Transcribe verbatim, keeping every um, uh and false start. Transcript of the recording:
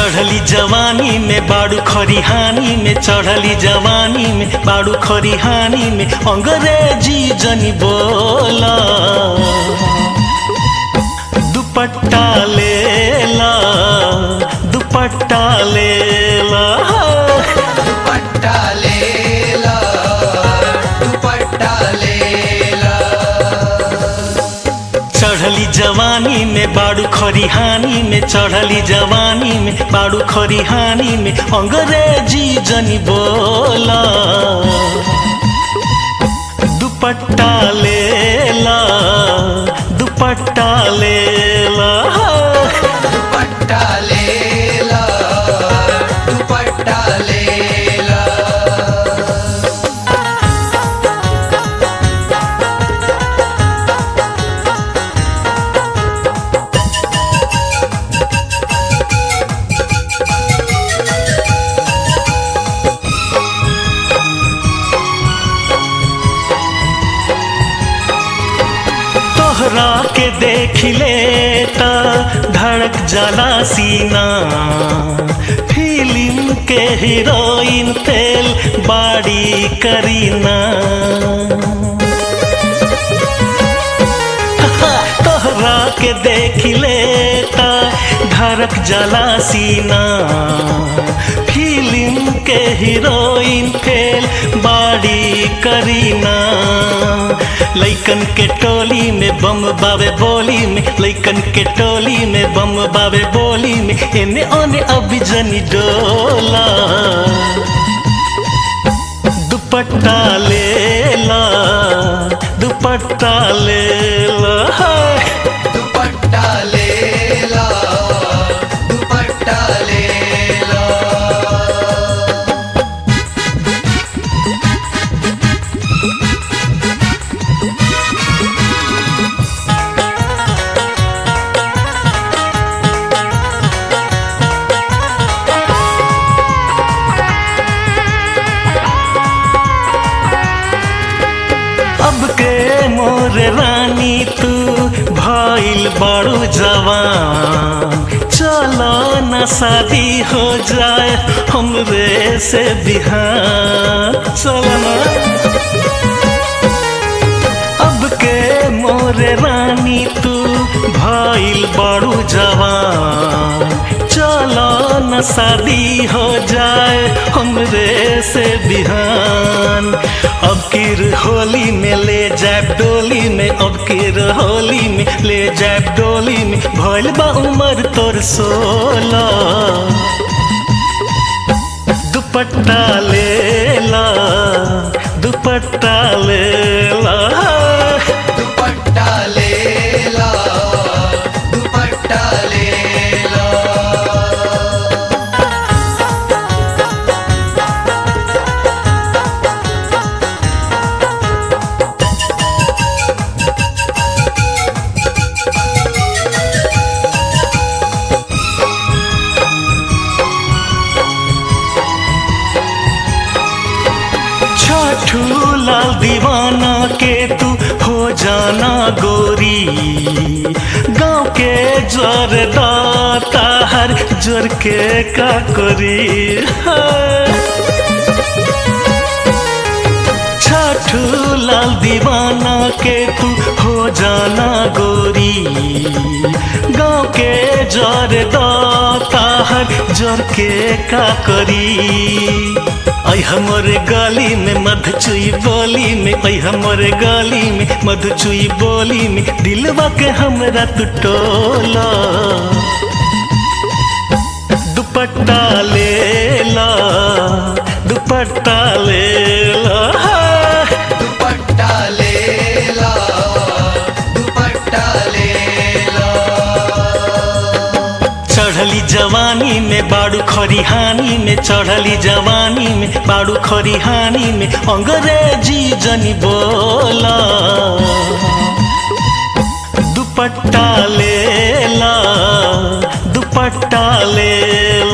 चढ़ली जवानी में बाड़ू खरिहानी में, चढ़ली जवानी में बाड़ू खरिहानी में, अंग्रेजी जनी बोला। दुपट्टा लेला दुपट्टा लेला दुपट्टा लेला दुपट्टा लेला। चढ़ली जवानी में बाड़ू खरिहानी में, चढ़ली जवानी में बाड़ू खरिहानी में, अंग्रेजी जनी बोला। दुपट्टा लेला दुपट्टा लेला दुपट्टा लेला दुपट्टा लेला। तोहरा के देख लेता धड़क जाला सीना, फिल्म के हीरोइन तेल बाड़ी करीना। तोहरा के देख लेता धड़क जाला सीना, फिल्म के हीरोइन फेल बाड़ी करीना। लइकन के टोली में बम बावे बोली में, लइकन के टोली में बम बावे बोली में, एने ओने अभी जनी डोला। दुपट्टा लेला दुपट्टा लेला दुपट्टा लेला दुपट्टा लेला। अब के मोर रानी तू भइल बड़ू जवान, चलो न शादी हो जाए हमरे से बिहान। चलो न अब के मोर रानी तू भइल बड़ू जवान, चलो न शादी हो जाए हमरे से बिहान। अब किर होली में ले जाए डोली में, अब किर होली में ले जाए डोली में, भइल बा उमर तोर सोला। दुपट्टा लेला दुपट्टा लेला दुपट्टा लेला दुपट्टा लेला। छठू लाल दीवाना के तू हो जाना गोरी, गाँव के जोर दाता हर जोर के का करी। छठू लाल दीवाना के तू हो जाना गोरी, गाँव के जोर दाता हर जोर के का करी। ऐ हमरे गली में मधुचुई बोली में, ऐ हमरे गली में मधुचुई बोली में, दिलवा के हमरा तू टोला। दुपट्टा लेला दुपट्टा लेला दुपट्टा लेला दुपट्टा लेला। चढ़ली जवानी में बाड़ू खरिहानी में, चढ़ली जवानी में बाड़ू खरिहानी में, अंग्रेजी जनी बोला। दुपट्टा लेला दुपट्टा लेला।